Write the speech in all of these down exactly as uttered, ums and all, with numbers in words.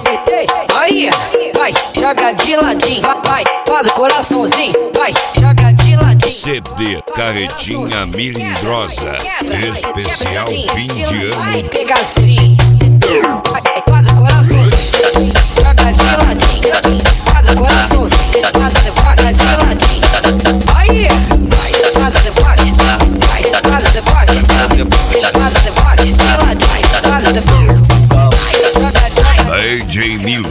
Aí, vai, joga de ladinho, vai, vai, faz o coraçãozinho, vai, joga de ladinho. C D Carretinha Melindrosa, especial fim de ano. Pega assim, vai, faz o coraçãozinho, joga de ladinho, faz o coraçãozinho, faz joga de ladinho. Aí, vai, faz o deboche, vai, faz o deboche, faz o deboche, de ladinho, faz o deboche. D J Nilo.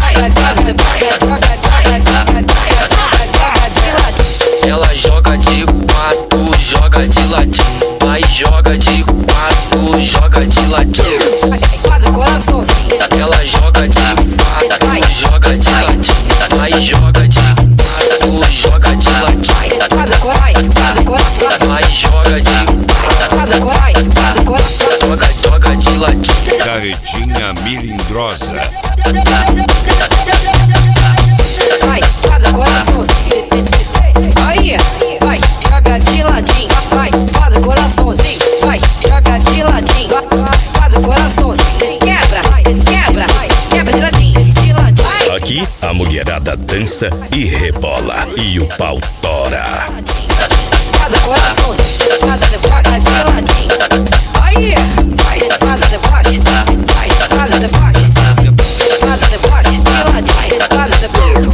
Ela joga de quatro, joga de ladinho. Vai, joga de quatro, joga de ladinho. Faz o coraçãozinho. Ela joga de quatro, joga de ladinho. Vai, joga de quatro, joga de ladinho. Faz o coração, faz o coração. Vai, joga de quatro, Faz o coração, faz o coração. joga, joga de ladinho. Carretinha Melindrosa. Vai, faz o coraçãozinho. Aí, vai, joga de ladinho. Vai, faz o coraçãozinho. Vai, joga de ladinho. Faz o coraçãozinho. Quebra, quebra, quebra de ladinho, de ladinho. Aqui a mulherada dança e rebola e o pau tora. Faz o coraçãozinho. Faz o deboche de ladinho. Aí, vai, faz o deboche. Vai, faz o deboche. Faz o deboche de ladinho. Faz o deboche.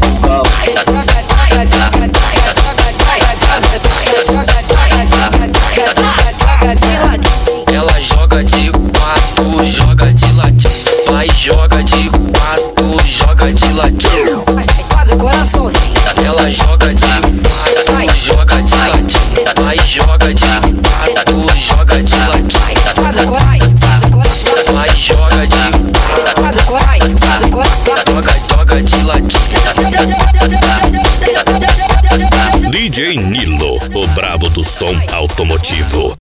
Ela joga de quatro, joga de ladinho. Vai, joga de quatro, joga de ladinho. Faz o coraçãozinho. Ela joga de quatro, joga de ladinho. Vai, joga de quatro, joga de ladinho. Faz o coração, faz o coração. Vai, joga de quatro, Faz o coração, faz o coração. joga, joga de ladinho. D J Nilo, o brabo do som automotivo.